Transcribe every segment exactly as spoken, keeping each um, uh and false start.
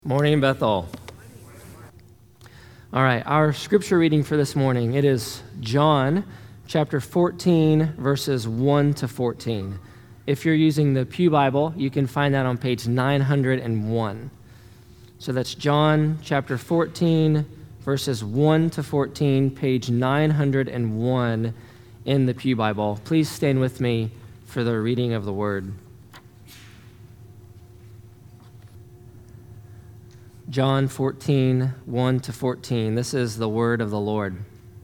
Morning, Bethel. All right, our scripture reading for this morning, it is John chapter fourteen, verses one to fourteen. If you're using the Pew Bible, you can find that on page nine hundred one. So that's John chapter fourteen, verses one to fourteen, page nine hundred one in the Pew Bible. Please stand with me for the reading of the word. John fourteen, one to fourteen. This is the word of the Lord.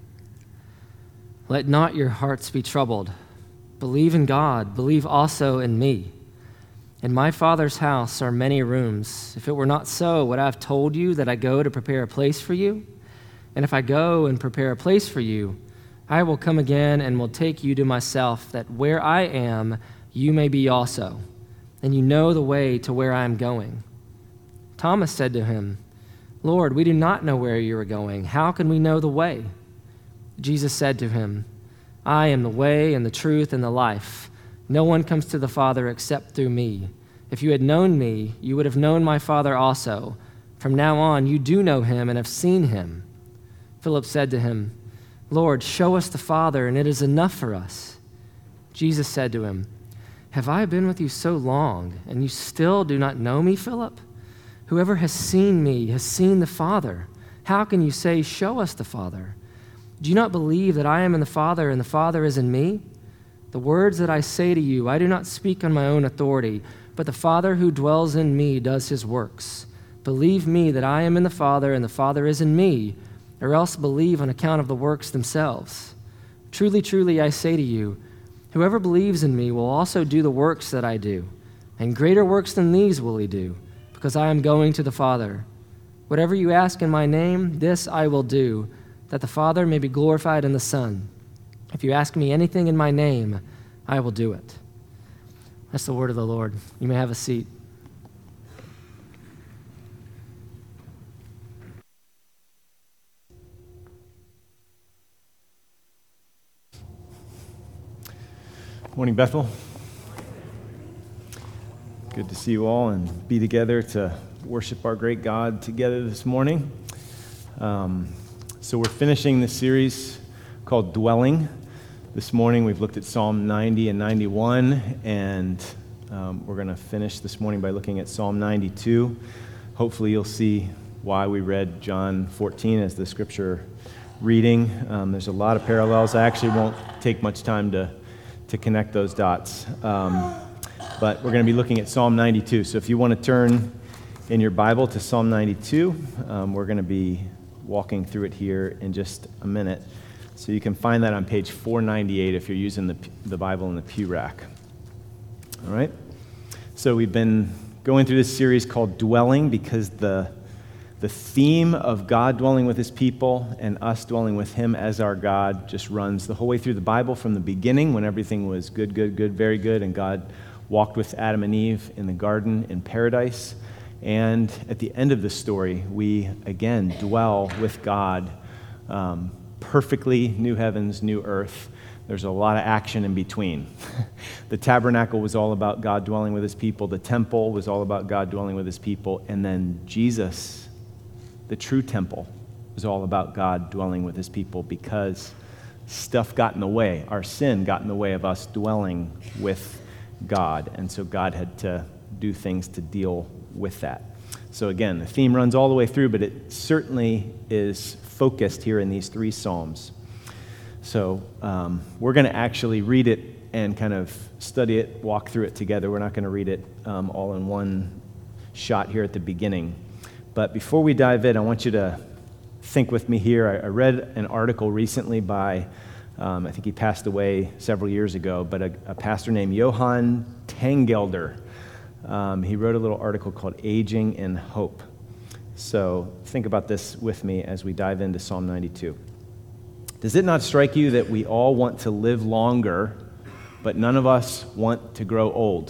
Let not your hearts be troubled. Believe in God. Believe also in me. In my Father's house are many rooms. If it were not so, would I have told you that I go to prepare a place for you? And if I go and prepare a place for you, I will come again and will take you to myself, that where I am, you may be also. And you know the way to where I am going. Thomas said to him, Lord, we do not know where you are going. How can we know the way? Jesus said to him, I am the way and the truth and the life. No one comes to the Father except through me. If you had known me, you would have known my Father also. From now on, you do know him and have seen him. Philip said to him, Lord, show us the Father, and it is enough for us. Jesus said to him, Have I been with you so long, and you still do not know me, Philip? Whoever has seen me has seen the Father. How can you say, show us the Father? Do you not believe that I am in the Father and the Father is in me? The words that I say to you, I do not speak on my own authority, but the Father who dwells in me does his works. Believe me that I am in the Father and the Father is in me, or else believe on account of the works themselves. Truly, truly, I say to you, whoever believes in me will also do the works that I do, and greater works than these will he do, because I am going to the Father. Whatever you ask in my name, this I will do, that the Father may be glorified in the Son. If you ask me anything in my name, I will do it. That's the word of the Lord. You may have a seat. Morning, Bethel. Good to see you all and be together to worship our great God together this morning. Um, so we're finishing this series called Dwelling. This morning we've looked at Psalm ninety and ninety-one, and um, we're going to finish this morning by looking at Psalm ninety-two. Hopefully you'll see why we read John fourteen as the scripture reading. Um, there's a lot of parallels. I actually won't take much time to, to connect those dots. Um, But we're going to be looking at Psalm ninety-two. So if you want to turn in your Bible to Psalm ninety-two, um, we're going to be walking through it here in just a minute. So you can find that on page four ninety-eight if you're using the, the Bible in the pew rack. All right? So we've been going through this series called Dwelling because the, the theme of God dwelling with his people and us dwelling with him as our God just runs the whole way through the Bible from the beginning when everything was good, good, good, very good, and God walked with Adam and Eve in the garden in paradise. And at the end of the story, we again dwell with God, um, perfectly new heavens, new earth. There's a lot of action in between. The tabernacle was all about God dwelling with his people. The temple was all about God dwelling with his people. And then Jesus, the true temple, was all about God dwelling with his people because stuff got in the way. Our sin got in the way of us dwelling with God, and so God had to do things to deal with that. So again, the theme runs all the way through, but it certainly is focused here in these three Psalms. So um, we're going to actually read it and kind of study it, walk through it together. We're not going to read it um, all in one shot here at the beginning. But before we dive in, I want you to think with me here. I, I read an article recently by Um, I think he passed away several years ago, but a, a pastor named Johann Tangelder. Um, he wrote a little article called Aging in Hope. So think about this with me as we dive into Psalm ninety-two. Does it not strike you that we all want to live longer, but none of us want to grow old?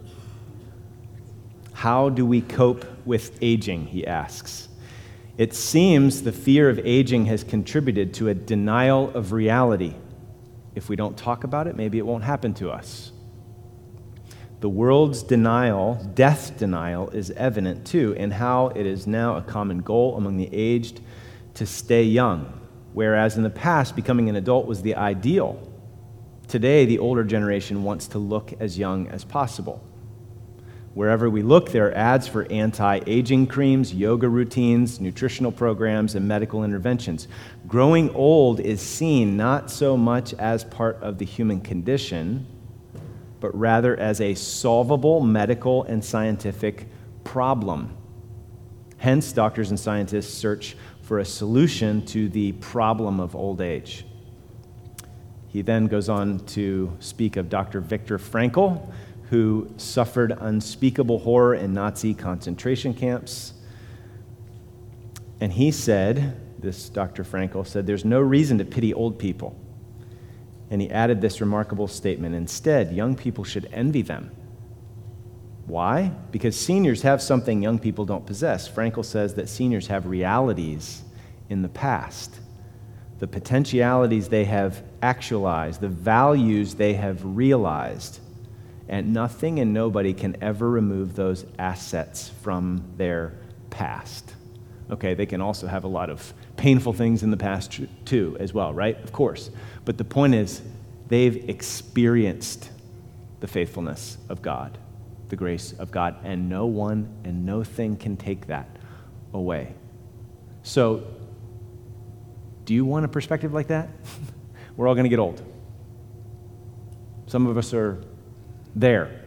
How do we cope with aging, he asks. It seems the fear of aging has contributed to a denial of reality. If we don't talk about it, maybe it won't happen to us. The world's denial, death denial, is evident too in how it is now a common goal among the aged to stay young, whereas in the past, becoming an adult was the ideal. Today, the older generation wants to look as young as possible. Wherever we look, there are ads for anti-aging creams, yoga routines, nutritional programs, and medical interventions. Growing old is seen not so much as part of the human condition, but rather as a solvable medical and scientific problem. Hence, doctors and scientists search for a solution to the problem of old age. He then goes on to speak of Doctor Viktor Frankl, who suffered unspeakable horror in Nazi concentration camps. And he said, this Doctor Frankl said, there's no reason to pity old people. And he added this remarkable statement, instead, young people should envy them. Why? Because seniors have something young people don't possess. Frankl says that seniors have realities in the past, the potentialities they have actualized, the values they have realized, and nothing and nobody can ever remove those assets from their past. Okay, they can also have a lot of painful things in the past too, as well, right? Of course. But the point is, they've experienced the faithfulness of God, the grace of God, and no one and no thing can take that away. So, do you want a perspective like that? We're all going to get old. Some of us are there.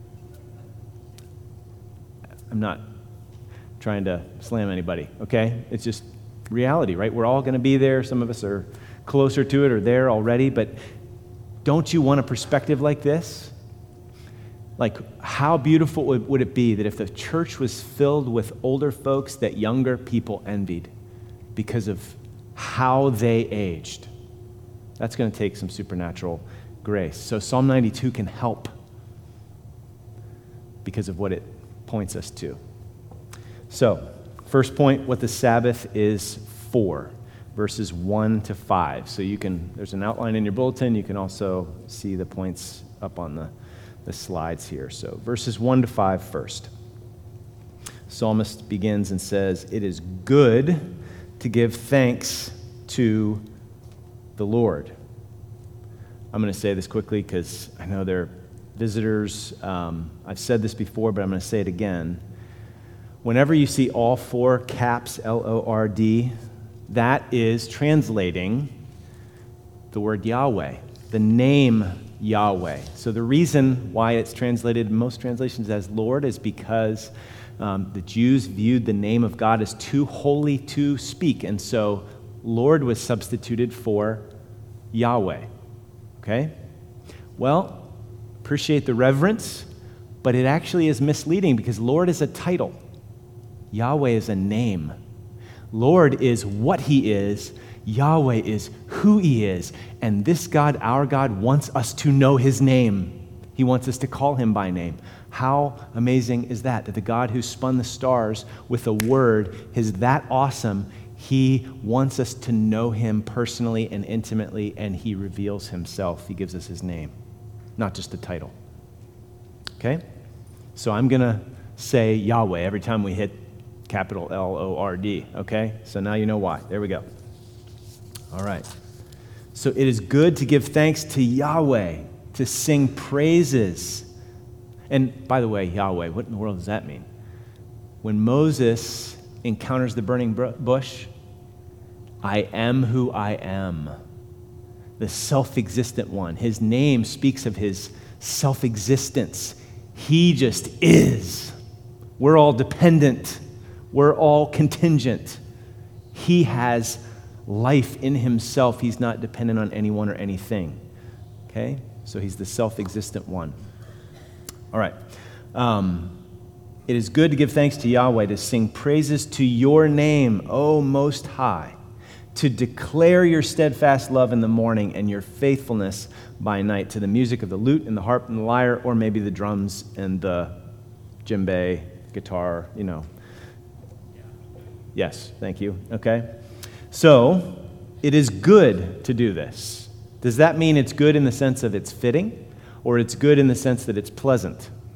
I'm not trying to slam anybody, okay? It's just reality, right? We're all going to be there. Some of us are closer to it or there already, but don't you want a perspective like this? Like, how beautiful would, would it be that if the church was filled with older folks that younger people envied because of how they aged? That's going to take some supernatural grace. So Psalm ninety-two can help because of what it points us to. So, first point, what the Sabbath is for, verses one to five. So you can, there's an outline in your bulletin. You can also see the points up on the, the slides here. So verses one to five first. Psalmist begins and says, "It is good to give thanks to the Lord." I'm going to say this quickly because I know there are visitors. Um, I've said this before, but I'm going to say it again. Whenever you see all four caps, L O R D, that is translating the word Yahweh, the name Yahweh. So the reason why it's translated in most translations as Lord is because um, the Jews viewed the name of God as too holy to speak. And so Lord was substituted for Yahweh. Okay? Well, appreciate the reverence, but it actually is misleading because Lord is a title. Yahweh is a name. Lord is what he is. Yahweh is who he is. And this God, our God, wants us to know his name. He wants us to call him by name. How amazing is that? That the God who spun the stars with a word is that awesome. He wants us to know him personally and intimately, and he reveals himself. He gives us his name, not just a title. Okay? So I'm going to say Yahweh every time we hit capital L O R D, okay? So now you know why. There we go. All right. So it is good to give thanks to Yahweh, to sing praises. And by the way, Yahweh, what in the world does that mean? When Moses encounters the burning bush, I am who I am, the self-existent one. His name speaks of his self-existence. He just is. We're all dependent. We're all contingent. He has life in himself. He's not dependent on anyone or anything. Okay? So he's the self-existent one. All right. Um, it is good to give thanks to Yahweh, to sing praises to your name, O Most High, to declare your steadfast love in the morning and your faithfulness by night, to the music of the lute and the harp and the lyre, or maybe the drums and the djembe, guitar, you know. Yes, thank you. Okay. So, it is good to do this. Does that mean it's good in the sense of it's fitting, or it's good in the sense that it's pleasant?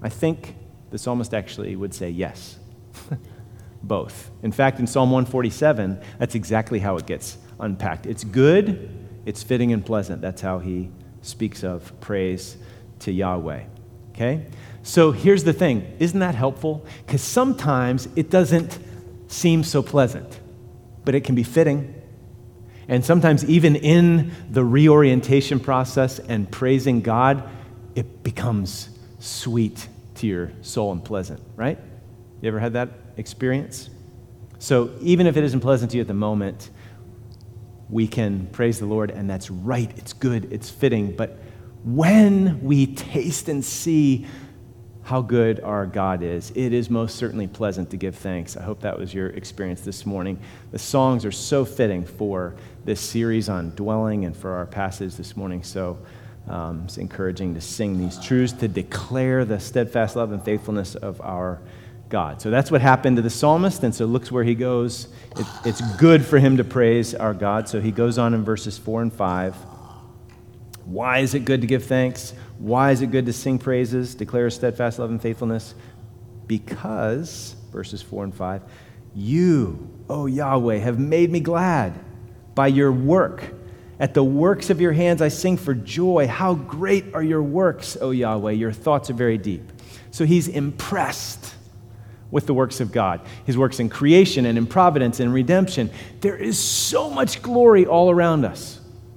I think the psalmist actually would say yes. Both. In fact, in Psalm one forty-seven, that's exactly how it gets unpacked. It's good, it's fitting and pleasant. That's how he speaks of praise to Yahweh. Okay? So here's the thing. Isn't that helpful? Because sometimes it doesn't seem so pleasant, but it can be fitting. And sometimes even in the reorientation process and praising God, it becomes sweet to your soul and pleasant, right? You ever had that experience? So even if it isn't pleasant to you at the moment, we can praise the Lord, and that's right, it's good, it's fitting. But when we taste and see how good our God is, it is most certainly pleasant to give thanks. I hope that was your experience this morning. The songs are so fitting for this series on dwelling and for our passage this morning. So um, it's encouraging to sing these truths, to declare the steadfast love and faithfulness of our God. So that's what happened to the psalmist, and so looks where he goes. It, it's good for him to praise our God. So he goes on in verses four and five. Why is it good to give thanks? Why is it good to sing praises, declare steadfast love and faithfulness? Because, verses four and five, you, O Yahweh, have made me glad by your work. At the works of your hands I sing for joy. How great are your works, O Yahweh. Your thoughts are very deep. So he's impressed with the works of God. His works in creation and in providence and redemption. There is so much glory all around us.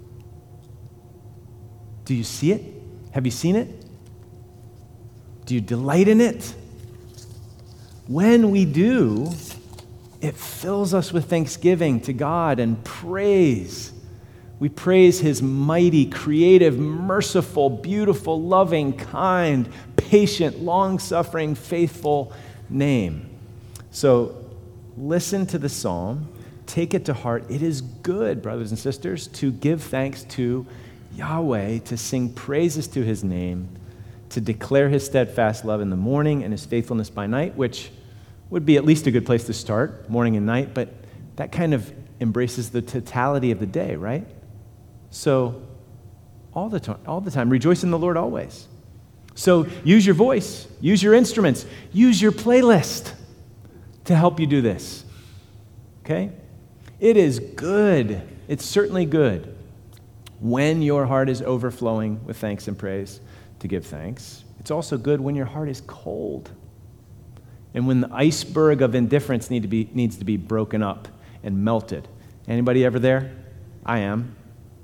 Do you see it? Have you seen it? Do you delight in it? When we do, it fills us with thanksgiving to God and praise. We praise his mighty, creative, merciful, beautiful, loving, kind, patient, long-suffering, faithful name. So listen to the psalm. Take it to heart. It is good, brothers and sisters, to give thanks to Yahweh, to sing praises to his name, to declare his steadfast love in the morning and his faithfulness by night, which would be at least a good place to start, morning and night, but that kind of embraces the totality of the day, right? So all the time, all the time, rejoice in the Lord always. So use your voice, use your instruments, use your playlist to help you do this, okay? It is good. It's certainly good when your heart is overflowing with thanks and praise to give thanks. It's also good when your heart is cold and when the iceberg of indifference need to be, needs to be broken up and melted. Anybody ever there? I am.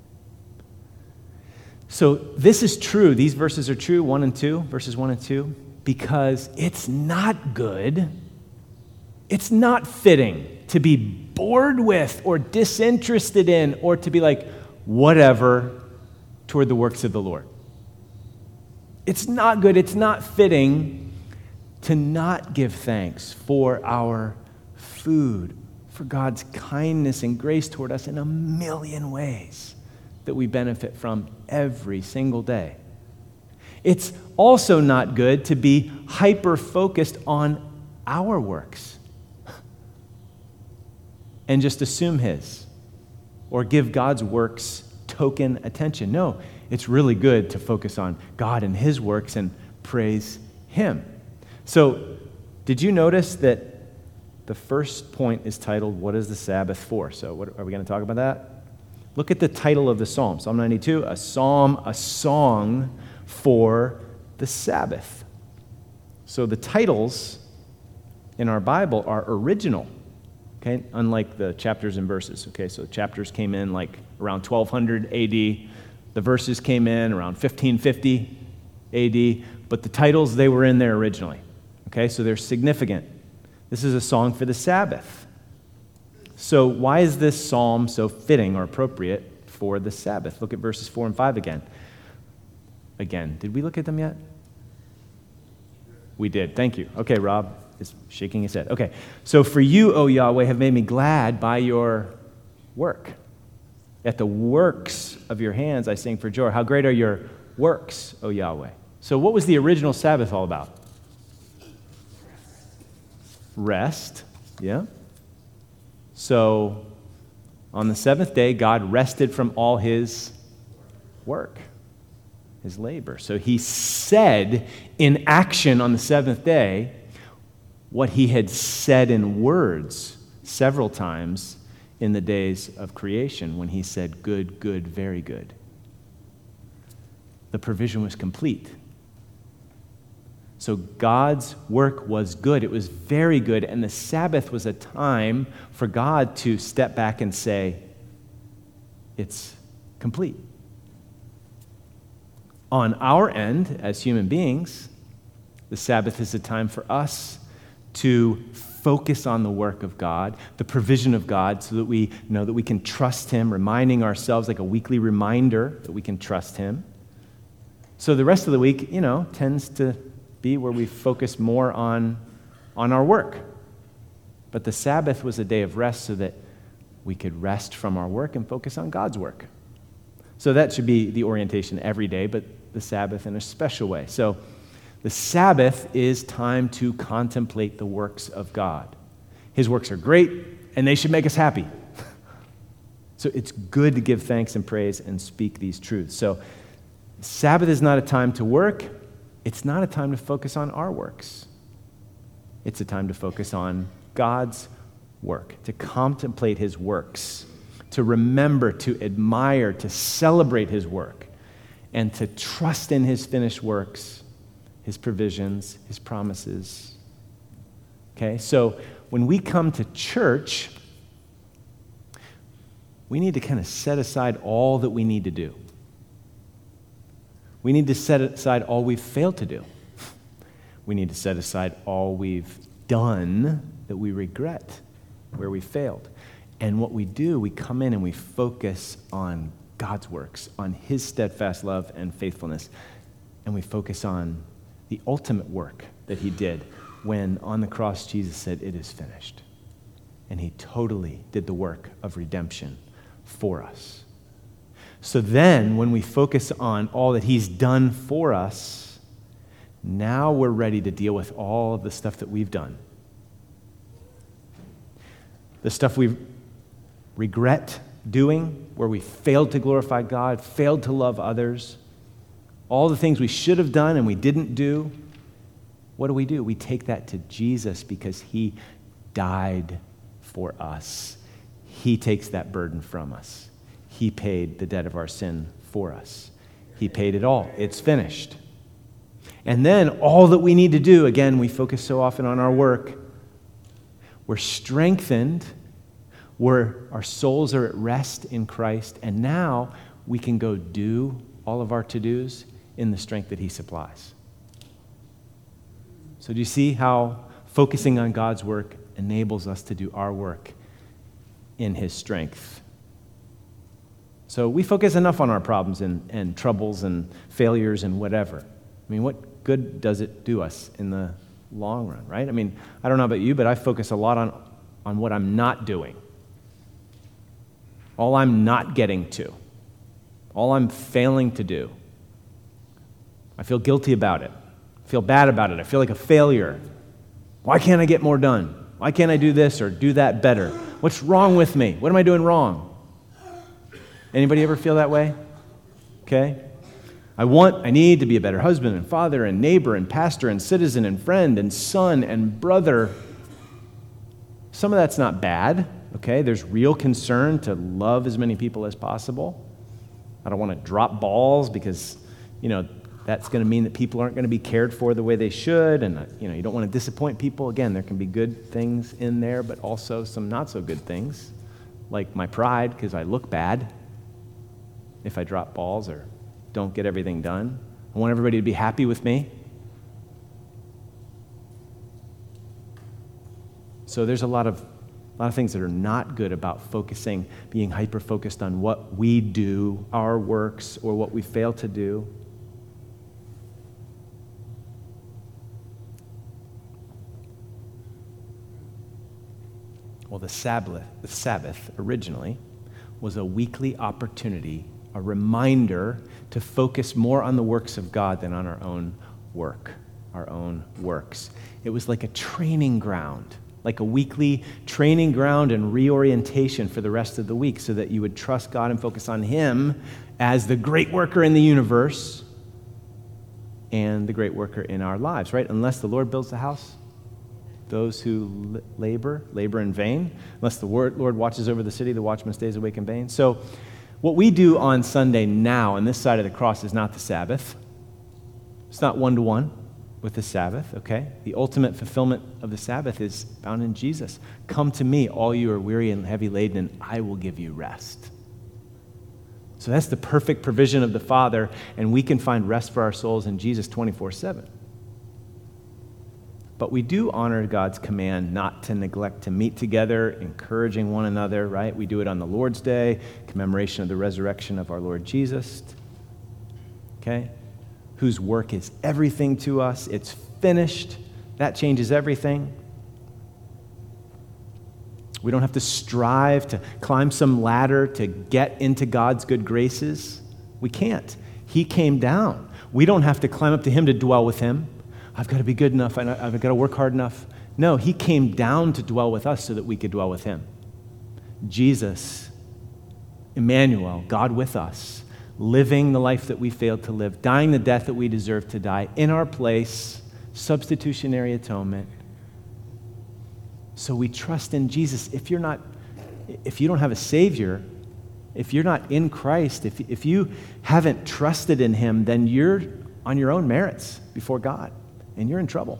So this is true. These verses are true, one and two, verses one and two, because it's not good, it's not fitting to be bored with or disinterested in or to be like, whatever, toward the works of the Lord. It's not good, it's not fitting to not give thanks for our food, for God's kindness and grace toward us in a million ways that we benefit from every single day. It's also not good to be hyper-focused on our works and just assume his, or give God's works token attention. No, it's really good to focus on God and his works and praise him. So, did you notice that the first point is titled, What is the Sabbath for? So, what, are we going to talk about that? Look at the title of the psalm. Psalm ninety-two, a psalm, a song for the Sabbath. So, the titles in our Bible are original. Okay, unlike the chapters and verses. Okay, so chapters came in like around twelve hundred A D. The verses came in around fifteen fifty A D. But the titles, they were in there originally. Okay, so they're significant. This is a song for the Sabbath. So why is this psalm so fitting or appropriate for the Sabbath? Look at verses four and five again. Again, did we look at them yet? We did. Thank you. Okay, Rob is shaking his head. Okay, so for you, O Yahweh, have made me glad by your work. At the works of your hands I sing for joy. How great are your works, O Yahweh. So what was the original Sabbath all about? Rest, yeah. So on the seventh day, God rested from all his work. his labor. So he said in action on the seventh day what he had said in words several times in the days of creation when he said, good, good, very good. The provision was complete. So God's work was good. It was very good. And the Sabbath was a time for God to step back and say, it's complete. On our end, as human beings, the Sabbath is a time for us to focus on the work of God, the provision of God, so that we know that we can trust him, reminding ourselves like a weekly reminder that we can trust him. So the rest of the week, you know, tends to be where we focus more on, on our work. But the Sabbath was a day of rest so that we could rest from our work and focus on God's work. So that should be the orientation every day, but the Sabbath in a special way. So the Sabbath is time to contemplate the works of God. His works are great, and they should make us happy. So it's good to give thanks and praise and speak these truths. So Sabbath is not a time to work. It's not a time to focus on our works. It's a time to focus on God's work, to contemplate his works, to remember, to admire, to celebrate his work, and to trust in his finished works, his provisions, his promises. Okay, so when we come to church, we need to kind of set aside all that we need to do. We need to set aside all we've failed to do. We need to set aside all we've done that we regret, where we failed. And what we do, we come in and we focus on God's works, on his steadfast love and faithfulness. And we focus on the ultimate work that he did when on the cross Jesus said, it is finished. And he totally did the work of redemption for us. So then, when we focus on all that he's done for us, now we're ready to deal with all of the stuff that we've done. The stuff we regret doing, where we failed to glorify God, failed to love others, all the things we should have done and we didn't do. What do we do? We take that to Jesus because he died for us. He takes that burden from us. He paid the debt of our sin for us. He paid it all. It's finished. And then all that we need to do, again, we focus so often on our work. We're strengthened. We're, our souls are at rest in Christ. And now we can go do all of our to-dos in the strength that he supplies. So do you see how focusing on God's work enables us to do our work in his strength? So we focus enough on our problems and, and troubles and failures and whatever. I mean, what good does it do us in the long run, right? I mean, I don't know about you, but I focus a lot on, on what I'm not doing. All I'm not getting to. All I'm failing to do. I feel guilty about it. I feel bad about it. I feel like a failure. Why can't I get more done? Why can't I do this or do that better? What's wrong with me? What am I doing wrong? Anybody ever feel that way? Okay. I want, I need to be a better husband and father and neighbor and pastor and citizen and friend and son and brother. Some of that's not bad, okay? There's real concern to love as many people as possible. I don't want to drop balls because, you know, that's going to mean that people aren't going to be cared for the way they should, and, you know, you don't want to disappoint people. Again, there can be good things in there, but also some not so good things, like my pride because I look bad if I drop balls or don't get everything done. I want everybody to be happy with me. So there's a lot of a lot of things that are not good about focusing, being hyper-focused on what we do, our works, or what we fail to do. Well, the Sabbath, the Sabbath originally was a weekly opportunity, a reminder to focus more on the works of God than on our own work, our own works. It was like a training ground, like a weekly training ground and reorientation for the rest of the week so that you would trust God and focus on Him as the great worker in the universe and the great worker in our lives, right? Unless the Lord builds the house, those who l- labor, labor in vain. Unless the word, Lord watches over the city, the watchman stays awake in vain. So what we do on Sunday now on this side of the cross is not the Sabbath. It's not one-to-one with the Sabbath, okay? The ultimate fulfillment of the Sabbath is found in Jesus. Come to me, all you are weary and heavy laden, and I will give you rest. So that's the perfect provision of the Father, and we can find rest for our souls in Jesus twenty-four seven. But we do honor God's command not to neglect to meet together, encouraging one another, right? We do it on the Lord's Day, commemoration of the resurrection of our Lord Jesus, okay? Whose work is everything to us. It's finished. That changes everything. We don't have to strive to climb some ladder to get into God's good graces. We can't. He came down. We don't have to climb up to him to dwell with him. I've got to be good enough. I've got to work hard enough. No, he came down to dwell with us so that we could dwell with him. Jesus, Emmanuel, God with us, living the life that we failed to live, dying the death that we deserve to die in our place, substitutionary atonement. So we trust in Jesus. If you're not, if you don't have a Savior, if you're not in Christ, if, if you haven't trusted in him, then you're on your own merits before God, and you're in trouble.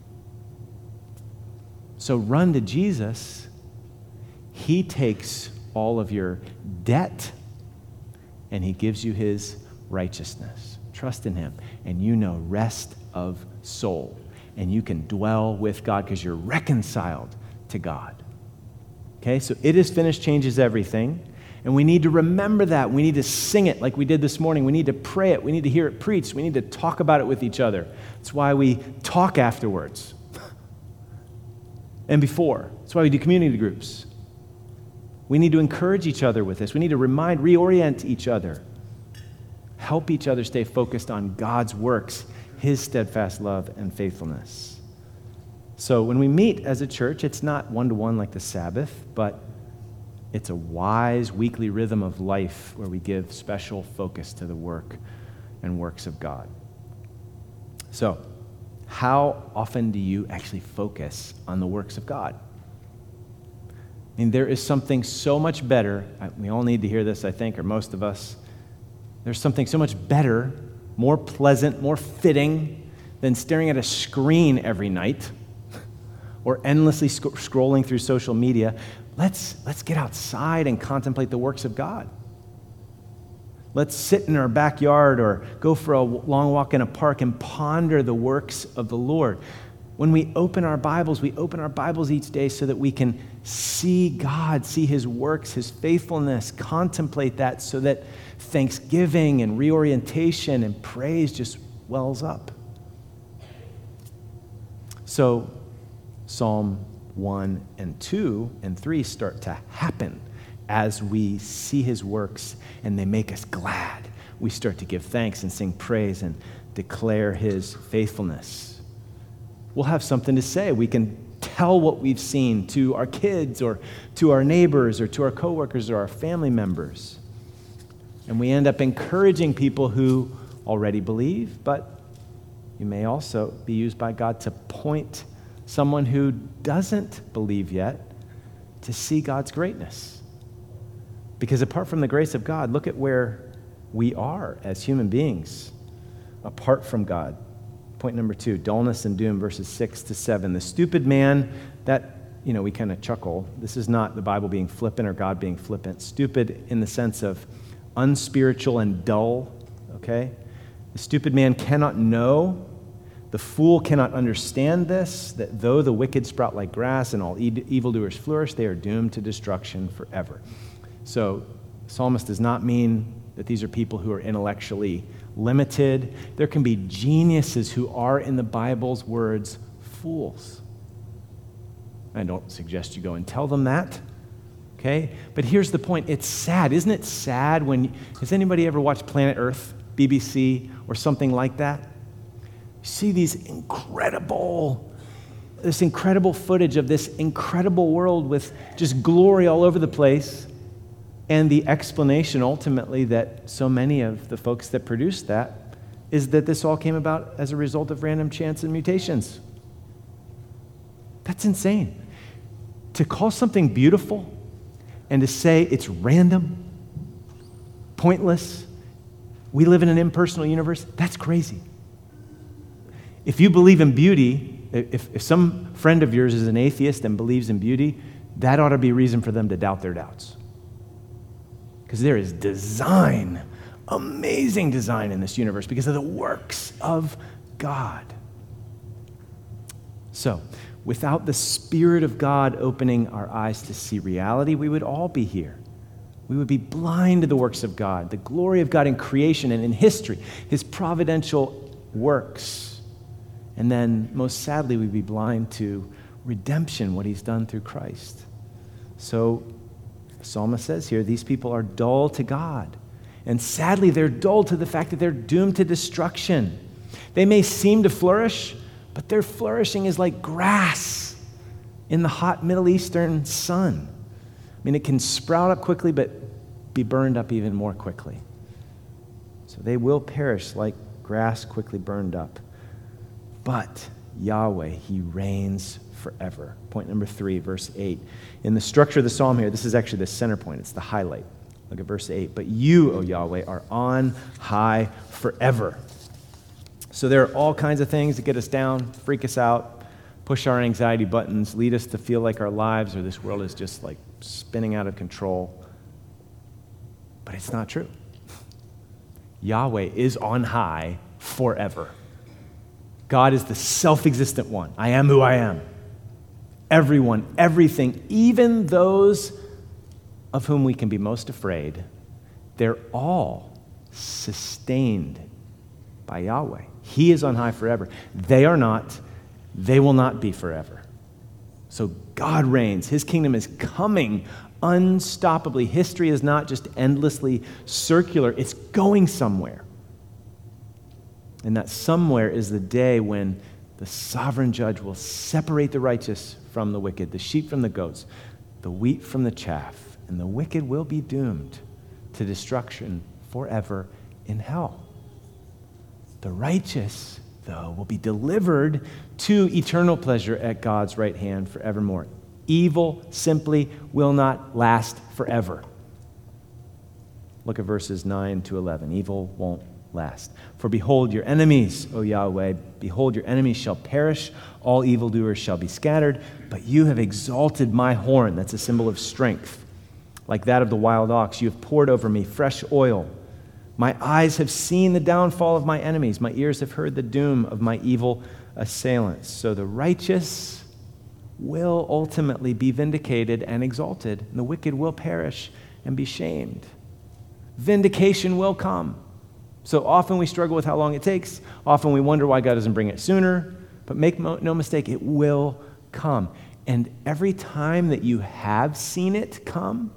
So run to Jesus. He takes all of your debt, and he gives you his righteousness. Trust in him, and you know rest of soul, and you can dwell with God because you're reconciled to God. Okay, so it is finished changes everything, and we need to remember that. We need to sing it like we did this morning. We need to pray it. We need to hear it preached. We need to talk about it with each other. That's why we talk afterwards and before. That's why we do community groups. We need to encourage each other with this. We need to remind, reorient each other, help each other stay focused on God's works, his steadfast love and faithfulness. So when we meet as a church, it's not one-to-one like the Sabbath, but it's a wise weekly rhythm of life where we give special focus to the work and works of God. So, how often do you actually focus on the works of God? I mean, there is something so much better. We all need to hear this, I think, or most of us. There's something so much better, more pleasant, more fitting than staring at a screen every night or endlessly sc- scrolling through social media. Let's, let's get outside and contemplate the works of God. Let's sit in our backyard or go for a long walk in a park and ponder the works of the Lord. When we open our Bibles, we open our Bibles each day so that we can see God, see his works, his faithfulness, contemplate that so that thanksgiving and reorientation and praise just wells up. So Psalm one and two and three start to happen as we see his works and they make us glad. We start to give thanks and sing praise and declare his faithfulness. We'll have something to say. We can tell what we've seen to our kids or to our neighbors or to our coworkers or our family members. And we end up encouraging people who already believe, but you may also be used by God to point someone who doesn't believe yet to see God's greatness. Because apart from the grace of God, look at where we are as human beings apart from God. Point number two, dullness and doom, verses six to seven. The stupid man, that, you know, we kind of chuckle. This is not the Bible being flippant or God being flippant. Stupid in the sense of unspiritual and dull, okay? The stupid man cannot know. The fool cannot understand this, that though the wicked sprout like grass and all e- evildoers flourish, they are doomed to destruction forever. So the psalmist does not mean that these are people who are intellectually limited. There can be geniuses who are, in the Bible's words, fools. I don't suggest you go and tell them that, okay? But here's the point. It's sad. Isn't it sad when, has anybody ever watched Planet Earth, B B C, or something like that? You see these incredible, this incredible footage of this incredible world with just glory all over the place, and the explanation ultimately that so many of the folks that produced that is that this all came about as a result of random chance and mutations. That's insane. To call something beautiful and to say it's random, pointless, we live in an impersonal universe, that's crazy. If you believe in beauty, if, if some friend of yours is an atheist and believes in beauty, that ought to be reason for them to doubt their doubts. Because there is design, amazing design in this universe because of the works of God. So, without the Spirit of God opening our eyes to see reality, we would all be here. We would be blind to the works of God, the glory of God in creation and in history, his providential works. And then, most sadly, we'd be blind to redemption, what he's done through Christ. So, the psalmist says here, these people are dull to God. And sadly, they're dull to the fact that they're doomed to destruction. They may seem to flourish, but their flourishing is like grass in the hot Middle Eastern sun. I mean, it can sprout up quickly, but be burned up even more quickly. So they will perish like grass quickly burned up. But Yahweh, he reigns forever. Point number three, verse eight. In the structure of the psalm here, this is actually the center point. It's the highlight. Look at verse eight. But you, O Yahweh, are on high forever. So there are all kinds of things that get us down, freak us out, push our anxiety buttons, lead us to feel like our lives or this world is just like spinning out of control. But it's not true. Yahweh is on high forever. God is the self-existent one. I am who I am. Everyone, everything, even those of whom we can be most afraid, they're all sustained by Yahweh. He is on high forever. They are not. They will not be forever. So God reigns. His kingdom is coming unstoppably. History is not just endlessly circular. It's going somewhere. And that somewhere is the day when the sovereign judge will separate the righteous from the wicked, the sheep from the goats, the wheat from the chaff, and the wicked will be doomed to destruction forever in hell. The righteous, though, will be delivered to eternal pleasure at God's right hand forevermore. Evil simply will not last forever. Look at verses nine to eleven. Evil won't last. For behold, your enemies, O Yahweh, behold, your enemies shall perish, all evildoers shall be scattered, but you have exalted my horn. That's a symbol of strength. Like that of the wild ox, you have poured over me fresh oil. My eyes have seen the downfall of my enemies. My ears have heard the doom of my evil assailants. So the righteous will ultimately be vindicated and exalted, and the wicked will perish and be shamed. Vindication will come. So often we struggle with how long it takes. Often we wonder why God doesn't bring it sooner. But make no mistake, it will come. And every time that you have seen it come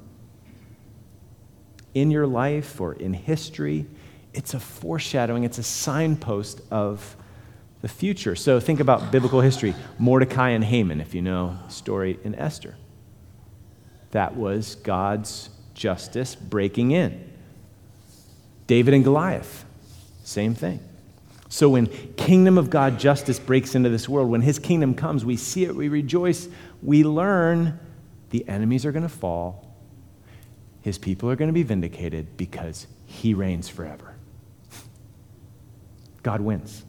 in your life or in history, it's a foreshadowing, it's a signpost of the future. So think about biblical history. Mordecai and Haman, if you know the story in Esther. That was God's justice breaking in. David and Goliath, same thing. So when kingdom of God justice breaks into this world, when his kingdom comes, we see it, we rejoice, we learn the enemies are going to fall, his people are going to be vindicated because he reigns forever. God wins.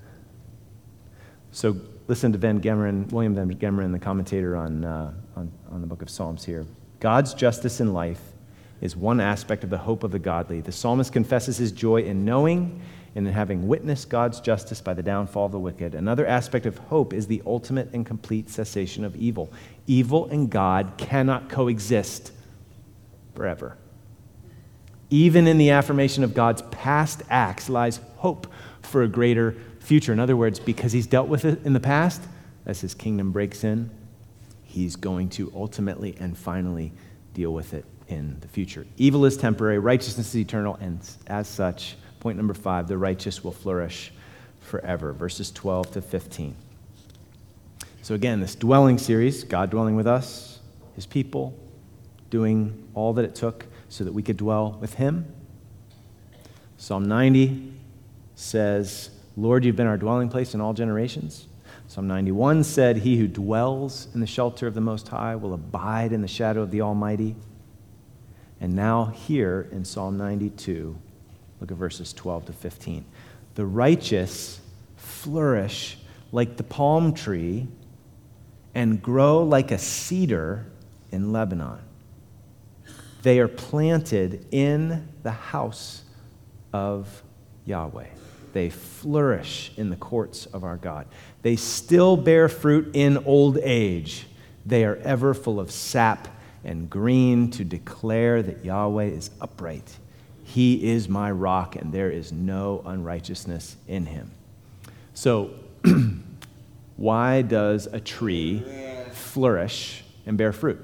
So listen to Van Gemeren, William Van Gemeren, the commentator on, uh, on, on the book of Psalms here. God's justice in life is one aspect of the hope of the godly. The psalmist confesses his joy in knowing and in having witnessed God's justice by the downfall of the wicked. Another aspect of hope is the ultimate and complete cessation of evil. Evil and God cannot coexist forever. Even in the affirmation of God's past acts lies hope for a greater future. In other words, because he's dealt with it in the past, as his kingdom breaks in, he's going to ultimately and finally deal with it in the future. Evil is temporary, righteousness is eternal, and as such, point number five, the righteous will flourish forever. Verses twelve to fifteen. So again, this dwelling series, God dwelling with us, his people, doing all that it took so that we could dwell with him. Psalm ninety, says, Lord, you've been our dwelling place in all generations. Psalm ninety-one said, he who dwells in the shelter of the Most High will abide in the shadow of the Almighty. And now here in Psalm ninety-two, look at verses twelve to fifteen. The righteous flourish like the palm tree and grow like a cedar in Lebanon. They are planted in the house of Yahweh. They flourish in the courts of our God. They still bear fruit in old age. They are ever full of sap and green to declare that Yahweh is upright. He is my rock, and there is no unrighteousness in him. So, why does a tree flourish and bear fruit?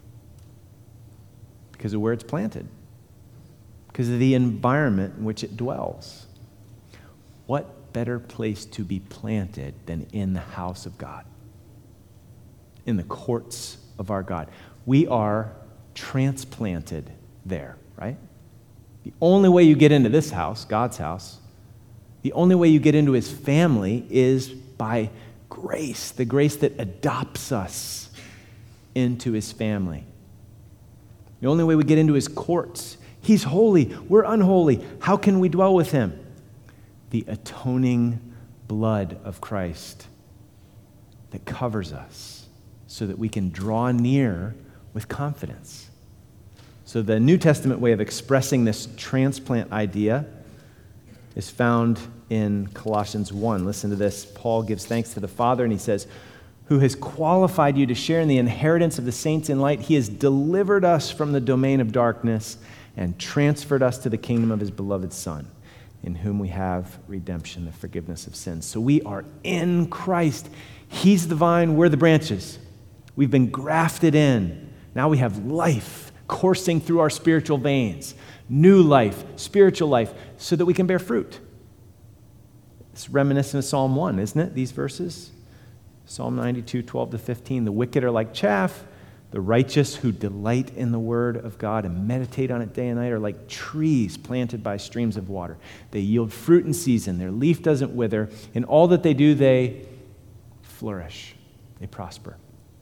Because of where it's planted. Because of the environment in which it dwells. What better place to be planted than in the house of God? In the courts of our God. We are transplanted there, right? The only way you get into this house, God's house, the only way you get into his family is by grace, the grace that adopts us into his family. The only way we get into his courts, he's holy, we're unholy. How can we dwell with him? The atoning blood of Christ that covers us so that we can draw near with confidence. So the New Testament way of expressing this transplant idea is found in Colossians one. Listen to this. Paul gives thanks to the Father, and he says, who has qualified you to share in the inheritance of the saints in light. He has delivered us from the domain of darkness and transferred us to the kingdom of his beloved Son, in whom we have redemption, the forgiveness of sins. So we are in Christ. He's the vine, we're the branches. We've been grafted in. Now we have life coursing through our spiritual veins. New life, spiritual life, so that we can bear fruit. It's reminiscent of Psalm one, isn't it, these verses? Psalm ninety-two, twelve to fifteen. The wicked are like chaff. The righteous who delight in the word of God and meditate on it day and night are like trees planted by streams of water. They yield fruit in season. Their leaf doesn't wither. In all that they do, they flourish. They prosper.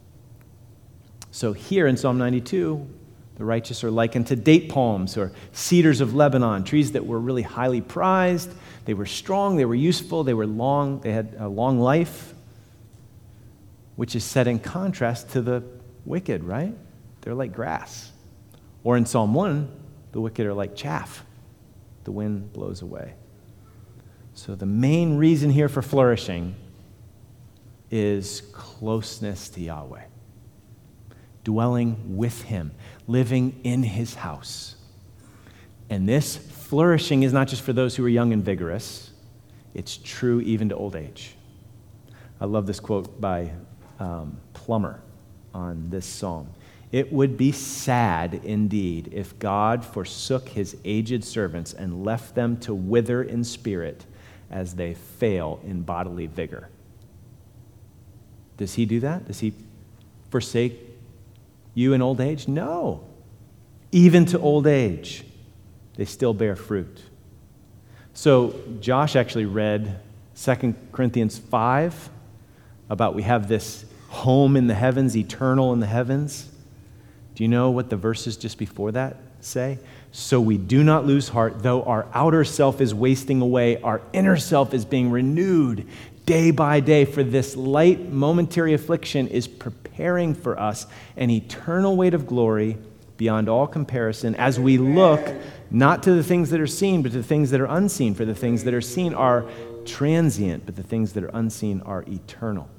So here in Psalm ninety-two, the righteous are likened to date palms or cedars of Lebanon, trees that were really highly prized. They were strong, they were useful, they were long, they had a long life, which is set in contrast to the wicked, right? They're like grass. Or in Psalm one, the wicked are like chaff. The wind blows away. So the main reason here for flourishing is closeness to Yahweh. Dwelling with him, living in his house. And this flourishing is not just for those who are young and vigorous. It's true even to old age. I love this quote by um, Plummer on this psalm. It would be sad indeed if God forsook his aged servants and left them to wither in spirit as they fail in bodily vigor. Does he do that? Does he forsake you in old age? No. Even to old age, they still bear fruit. So Josh actually read Second Corinthians five about we have this home in the heavens, eternal in the heavens. Do you know what the verses just before that say? So we do not lose heart, though our outer self is wasting away, our inner self is being renewed day by day, for this light momentary affliction is preparing for us an eternal weight of glory beyond all comparison as we look not to the things that are seen, but to the things that are unseen. For the things that are seen are transient, but the things that are unseen are eternal.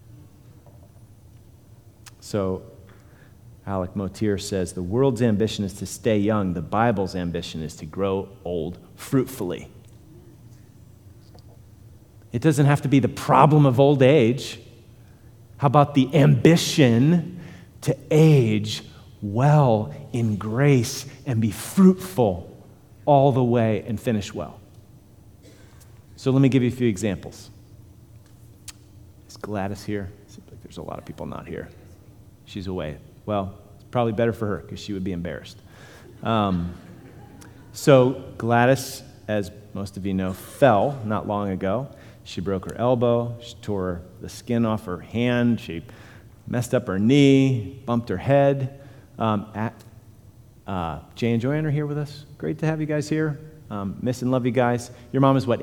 So Alec Motier says, the world's ambition is to stay young. The Bible's ambition is to grow old fruitfully. It doesn't have to be the problem of old age. How about the ambition to age well in grace and be fruitful all the way and finish well? So let me give you a few examples. Is Gladys here? Seems like there's a lot of people not here. She's away. Well, it's probably better for her because she would be embarrassed. Um, so Gladys as most of you know, fell not long ago. She broke her elbow, she tore the skin off her hand, she messed up her knee, bumped her head. Um, at, uh, Jay and Joanne are here with us. Great to have you guys here. Um, miss and love you guys. Your mom is what,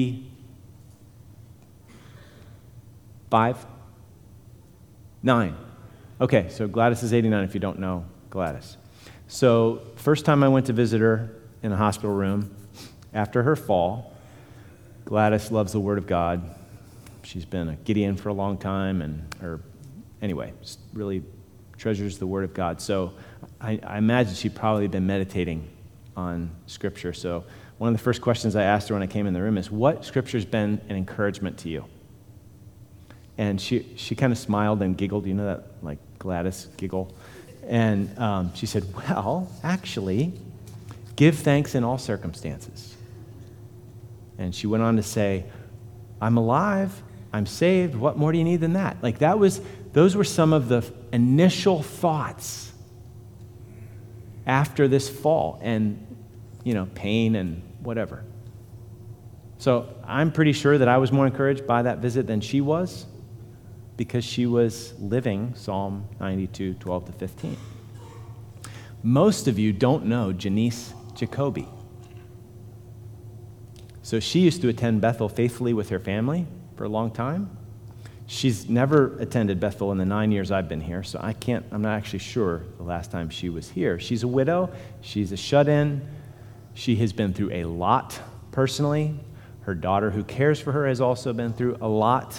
eighty-five? Nine. Okay, so Gladys is eighty-nine if you don't know Gladys. So first time I went to visit her in a hospital room after her fall, Gladys loves the Word of God. She's been a Gideon for a long time, and or anyway, just really treasures the Word of God. So I, I imagine she'd probably been meditating on Scripture. So one of the first questions I asked her when I came in the room is, what Scripture's been an encouragement to you? And she, she kind of smiled and giggled, you know that, like Gladys giggle? And um, she said, well, actually, give thanks in all circumstances. And she went on to say, I'm alive, I'm saved, what more do you need than that? Like that was, those were some of the initial thoughts after this fall and, you know, pain and whatever. So I'm pretty sure that I was more encouraged by that visit than she was, because she was living Psalm ninety-two, twelve to fifteen. Most of you don't know Janice Jacoby. So she used to attend Bethel faithfully with her family for a long time. She's never attended Bethel in the nine years I've been here, so I can't, I'm not actually sure the last time she was here. She's a widow, she's a shut-in, she has been through a lot personally. Her daughter who cares for her has also been through a lot.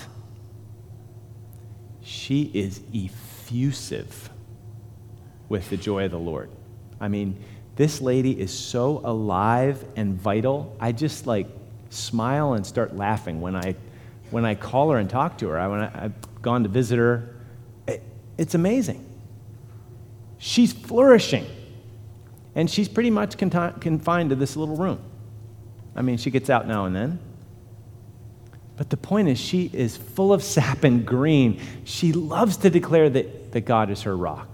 She is effusive with the joy of the Lord. I mean, this lady is so alive and vital. I just like smile and start laughing when I when I call her and talk to her. I, when I, I've gone to visit her. It, it's amazing. She's flourishing. And she's pretty much conti- confined to this little room. I mean, she gets out now and then. But the point is, she is full of sap and green. She loves to declare that, that God is her rock.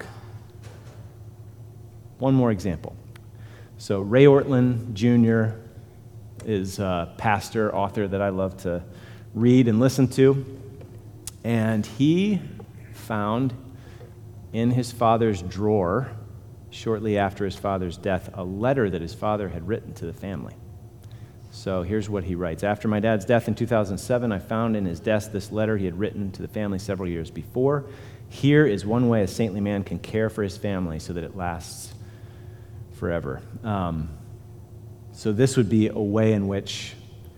One more example. So Ray Ortlund Junior is a pastor, author that I love to read and listen to. And he found in his father's drawer, shortly after his father's death, a letter that his father had written to the family. So here's what he writes. After my dad's death in two thousand seven, I found in his desk this letter he had written to the family several years before. Here is one way a saintly man can care for his family so that it lasts forever. Um, so this would be a way in which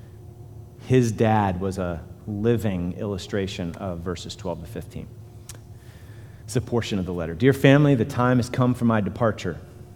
his dad was a living illustration of verses twelve to fifteen. It's a portion of the letter. Dear family, the time has come for my departure.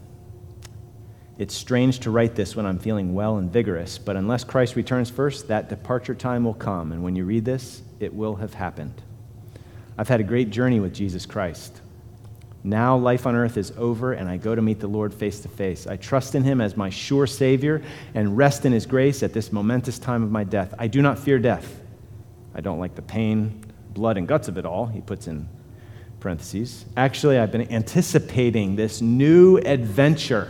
It's strange to write this when I'm feeling well and vigorous, but unless Christ returns first, that departure time will come, and when you read this, it will have happened. I've had a great journey with Jesus Christ. Now life on earth is over, and I go to meet the Lord face to face. I trust in him as my sure Savior and rest in his grace at this momentous time of my death. I do not fear death. I don't like the pain, blood, and guts of it all, he puts in parentheses. Actually, I've been anticipating this new adventure.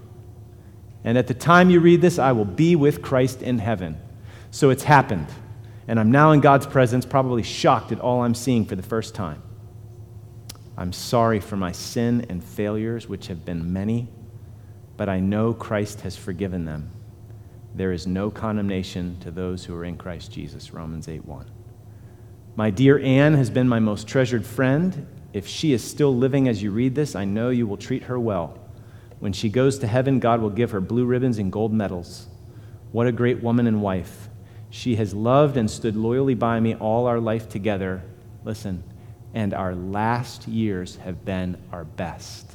And at the time you read this, I will be with Christ in heaven. So it's happened. And I'm now in God's presence, probably shocked at all I'm seeing for the first time. I'm sorry for my sin and failures, which have been many, but I know Christ has forgiven them. There is no condemnation to those who are in Christ Jesus, Romans eight one. My dear Anne has been my most treasured friend. If she is still living as you read this, I know you will treat her well. When she goes to heaven, God will give her blue ribbons and gold medals. What a great woman and wife. She has loved and stood loyally by me all our life together. Listen, and our last years have been our best.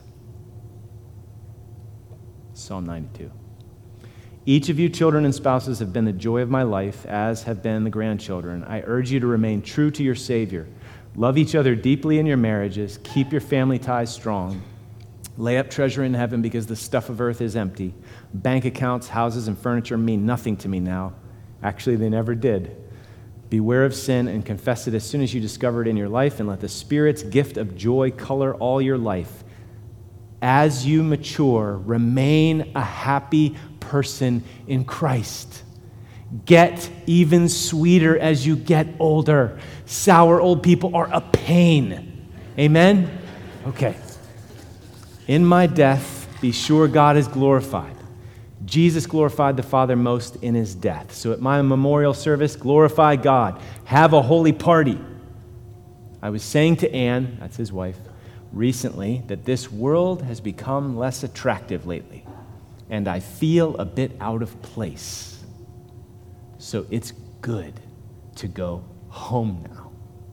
Psalm ninety-two. Each of you children and spouses have been the joy of my life, as have been the grandchildren. I urge you to remain true to your Savior. Love each other deeply in your marriages. Keep your family ties strong. Lay up treasure in heaven because the stuff of earth is empty. Bank accounts, houses, and furniture mean nothing to me now. Actually, they never did. Beware of sin and confess it as soon as you discover it in your life, and let the Spirit's gift of joy color all your life. As you mature, remain a happy person in Christ. Get even sweeter as you get older. Sour old people are a pain. Amen? Okay. In my death, be sure God is glorified. Jesus glorified the Father most in his death. So at my memorial service, glorify God. Have a holy party. I was saying to Ann, that's his wife, recently that this world has become less attractive lately, and I feel a bit out of place. So it's good to go home now.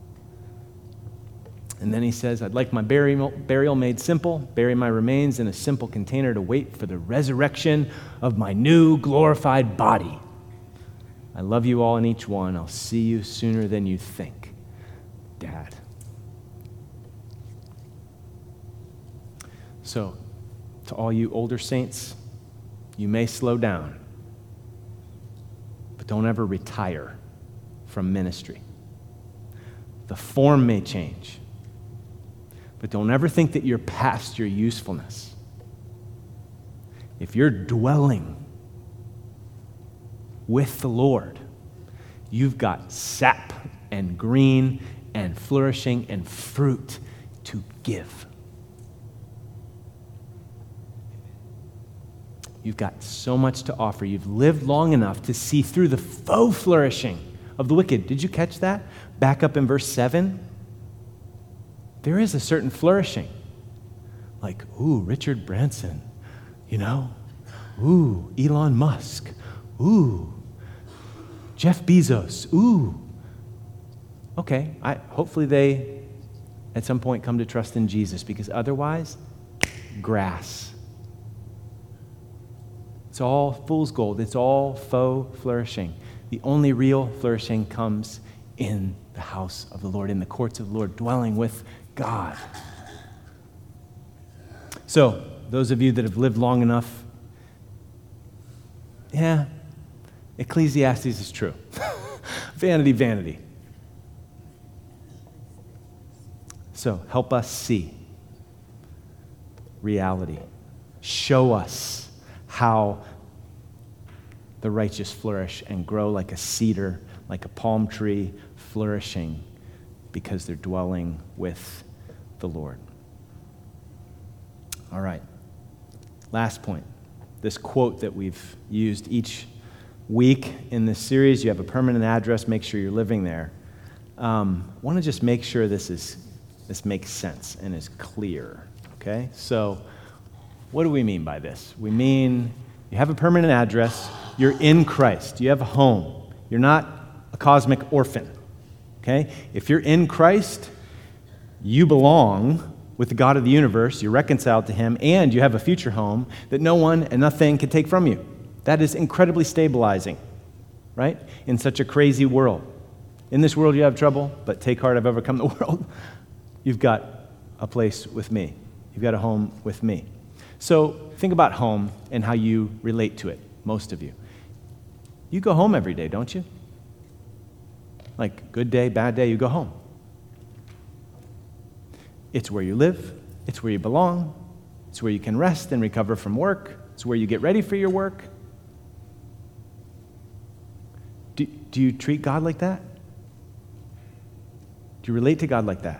And then he says, I'd like my burial, burial made simple, bury my remains in a simple container to wait for the resurrection of my new glorified body. I love you all in each one. I'll see you sooner than you think. Dad. So, to all you older saints, you may slow down, but don't ever retire from ministry. The form may change, but don't ever think that you're past your usefulness. If you're dwelling with the Lord, you've got sap and green and flourishing and fruit to give. You've got so much to offer. You've lived long enough to see through the faux flourishing of the wicked. Did you catch that? Back up in verse seven. There is a certain flourishing. Like, ooh, Richard Branson, you know? Ooh, Elon Musk. Ooh, Jeff Bezos. Ooh. Okay, I, hopefully they at some point come to trust in Jesus, because otherwise, grass. It's all fool's gold. It's all faux flourishing. The only real flourishing comes in the house of the Lord, in the courts of the Lord, dwelling with God. So, those of you that have lived long enough, yeah, Ecclesiastes is true. Vanity, vanity. So, help us see reality. Show us how the righteous flourish and grow like a cedar, like a palm tree, flourishing because they're dwelling with the Lord. All right. Last point. This quote that we've used each week in this series, you have a permanent address, make sure you're living there. Um, I want to just make sure this is this makes sense and is clear. Okay? So, what do we mean by this? We mean you have a permanent address, you're in Christ, you have a home, you're not a cosmic orphan. Okay? If you're in Christ, you belong with the God of the universe, you're reconciled to him, and you have a future home that no one and nothing can take from you. That is incredibly stabilizing, right? In such a crazy world. In this world you have trouble, but take heart, I've overcome the world. You've got a place with me. You've got a home with me. So think about home and how you relate to it, most of you. You go home every day, don't you? Like, good day, bad day, you go home. It's where you live. It's where you belong. It's where you can rest and recover from work. It's where you get ready for your work. Do, do you treat God like that? Do you relate to God like that?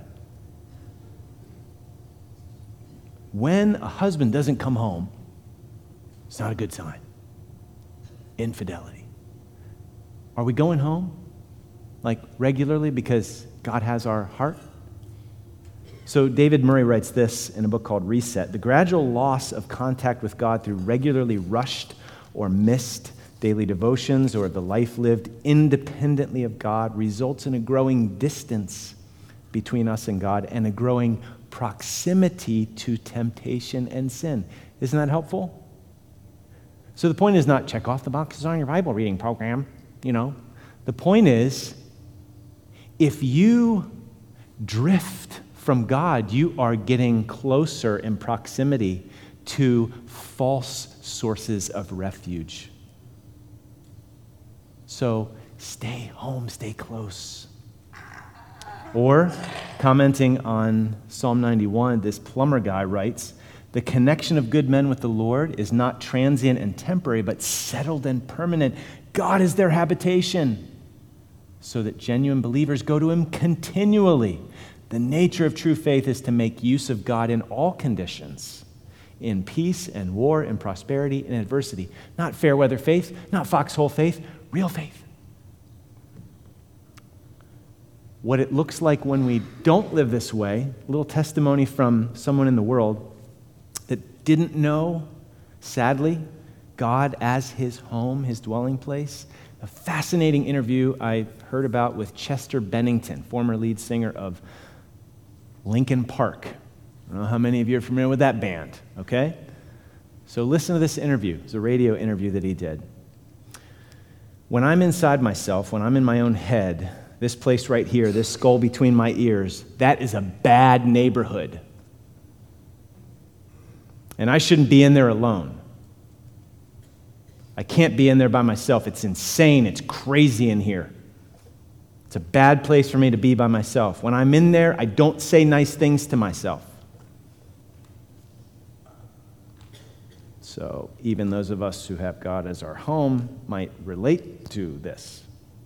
When a husband doesn't come home, it's not a good sign. Infidelity. Are we going home, like, regularly because God has our heart? So David Murray writes this in a book called Reset. The gradual loss of contact with God through regularly rushed or missed daily devotions or the life lived independently of God results in a growing distance between us and God and a growing proximity to temptation and sin. Isn't that helpful? So the point is not check off the boxes on your Bible reading program, you know. The point is, if you drift from God, you are getting closer in proximity to false sources of refuge. So stay home, stay close. Or, commenting on Psalm ninety-one, this plumber guy writes, The connection of good men with the Lord is not transient and temporary, but settled and permanent. God is their habitation, so that genuine believers go to him continually. The nature of true faith is to make use of God in all conditions, in peace and war, in prosperity and adversity. Not fair weather faith, not foxhole faith, real faith. What it looks like when we don't live this way, a little testimony from someone in the world that didn't know, sadly, God as his home, his dwelling place. A fascinating interview I heard about with Chester Bennington, former lead singer of Linkin Park. I don't know how many of you are familiar with that band, okay? So listen to this interview. It's a radio interview that he did. When I'm inside myself, when I'm in my own head, this place right here, this skull between my ears, that is a bad neighborhood. And I shouldn't be in there alone. I can't be in there by myself. It's insane. It's crazy in here. It's a bad place for me to be by myself. When I'm in there, I don't say nice things to myself. So even those of us who have God as our home might relate to this.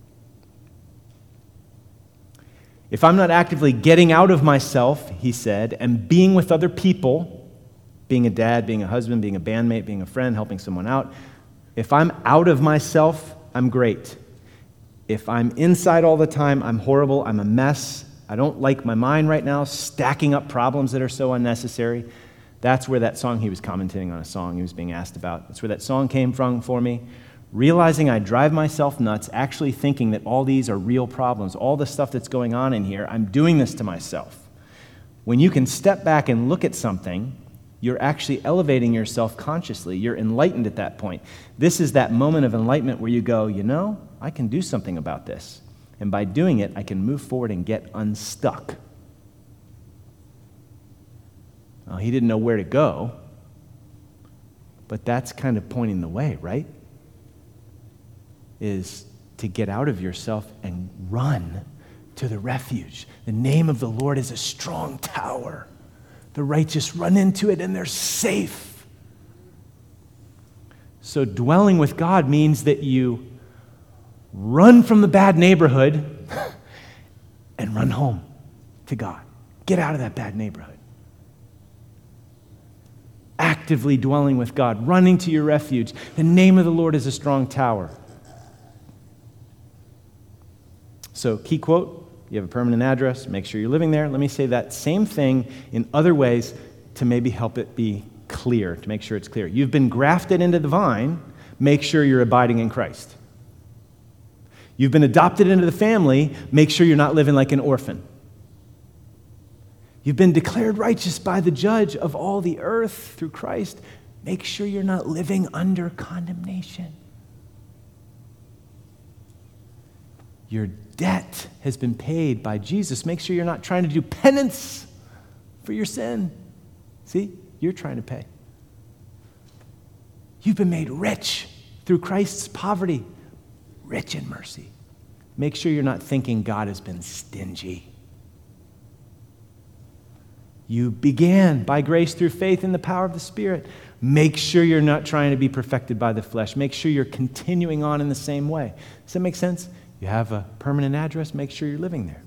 If I'm not actively getting out of myself, he said, and being with other people, being a dad, being a husband, being a bandmate, being a friend, helping someone out, if I'm out of myself, I'm great. If I'm inside all the time, I'm horrible, I'm a mess. I don't like my mind right now, stacking up problems that are so unnecessary. That's where that song, he was commenting on a song he was being asked about. That's where that song came from for me. Realizing I drive myself nuts, actually thinking that all these are real problems, all the stuff that's going on in here, I'm doing this to myself. When you can step back and look at something, you're actually elevating yourself consciously. You're enlightened at that point. This is that moment of enlightenment where you go, you know, I can do something about this. And by doing it, I can move forward and get unstuck. Well, he didn't know where to go, but that's kind of pointing the way, right? Is to get out of yourself and run to the refuge. The name of the Lord is a strong tower. The righteous run into it and they're safe. So dwelling with God means that you run from the bad neighborhood and run home to God. Get out of that bad neighborhood. Actively dwelling with God, running to your refuge. The name of the Lord is a strong tower. So, key quote, you have a permanent address, make sure you're living there. Let me say that same thing in other ways to maybe help it be clear, to make sure it's clear. You've been grafted into the vine, make sure you're abiding in Christ. You've been adopted into the family, make sure you're not living like an orphan. You've been declared righteous by the judge of all the earth through Christ, make sure you're not living under condemnation. Your debt has been paid by Jesus. Make sure you're not trying to do penance for your sin. See, you're trying to pay. You've been made rich through Christ's poverty, rich in mercy. Make sure you're not thinking God has been stingy. You began by grace through faith in the power of the Spirit. Make sure you're not trying to be perfected by the flesh. Make sure you're continuing on in the same way. Does that make sense? You have a permanent address, make sure you're living there.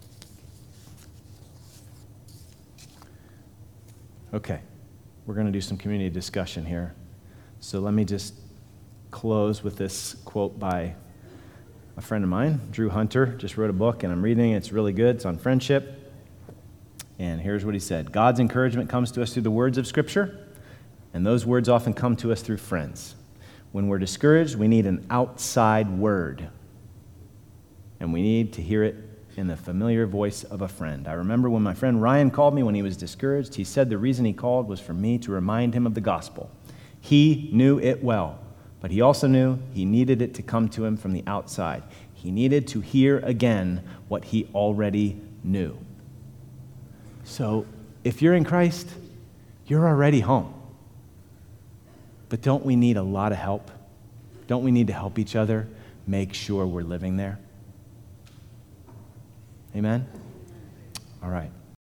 Okay, we're going to do some community discussion here. So let me just close with this quote by a friend of mine, Drew Hunter. Just wrote a book, and I'm reading it. It's really good. It's on friendship. And here's what he said. God's encouragement comes to us through the words of Scripture, and those words often come to us through friends. When we're discouraged, we need an outside word. And we need to hear it in the familiar voice of a friend. I remember when my friend Ryan called me when he was discouraged, he said the reason he called was for me to remind him of the gospel. He knew it well, but he also knew he needed it to come to him from the outside. He needed to hear again what he already knew. So if you're in Christ, you're already home. But don't we need a lot of help? Don't we need to help each other make sure we're living there? Amen? All right.